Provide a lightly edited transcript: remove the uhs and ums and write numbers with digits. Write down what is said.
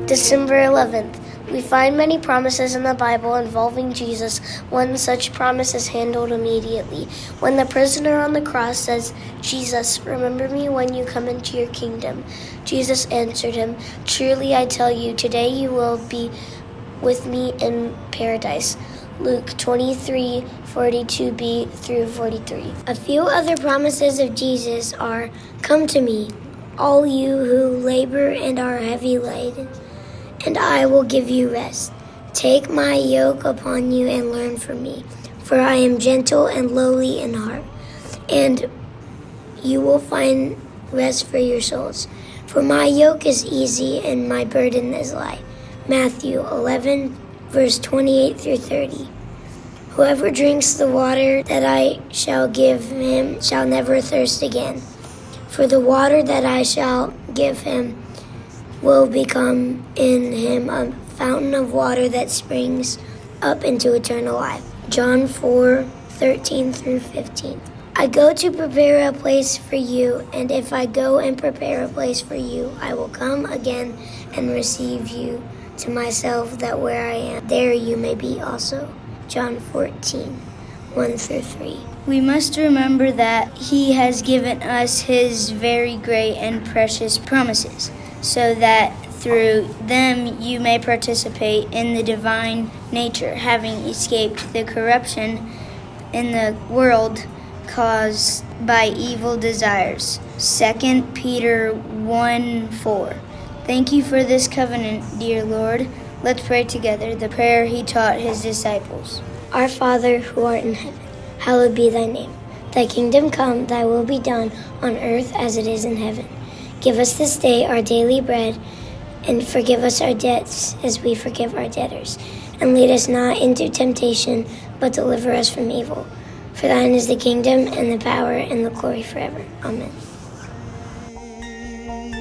December 11th. We find many promises in the Bible involving Jesus. One such promise is handled immediately. When the prisoner on the cross says, "Jesus, remember me when you come into your kingdom," Jesus answered him, "Truly I tell you, today you will be with me in paradise." Luke 23:42b through 43. A few other promises of Jesus are, "Come to me, all you who labor and are heavy laden, and I will give you rest. Take my yoke upon you and learn from me, for I am gentle and lowly in heart, and you will find rest for your souls. For my yoke is easy and my burden is light." Matthew 11, verse 28 through 30. Whoever drinks the water that I shall give him shall never thirst again. For the water that I shall give him will become in him a fountain of water that springs up into eternal life. John 4:13 through 15. I go to prepare a place for you, and if I go and prepare a place for you, I will come again and receive you to myself, that where I am, there you may be also. John 14:1 through 3. We must remember that He has given us His very great and precious promises, so that through them you may participate in the divine nature, having escaped the corruption in the world caused by evil desires. 2 Peter 1:4. Thank you for this covenant, dear Lord. Let's pray together the prayer He taught His disciples. Our Father, who art in heaven, hallowed be thy name. Thy kingdom come, thy will be done, on earth as it is in heaven. Give us this day our daily bread, and forgive us our debts as we forgive our debtors. And lead us not into temptation, but deliver us from evil. For thine is the kingdom, and the power, and the glory forever. Amen.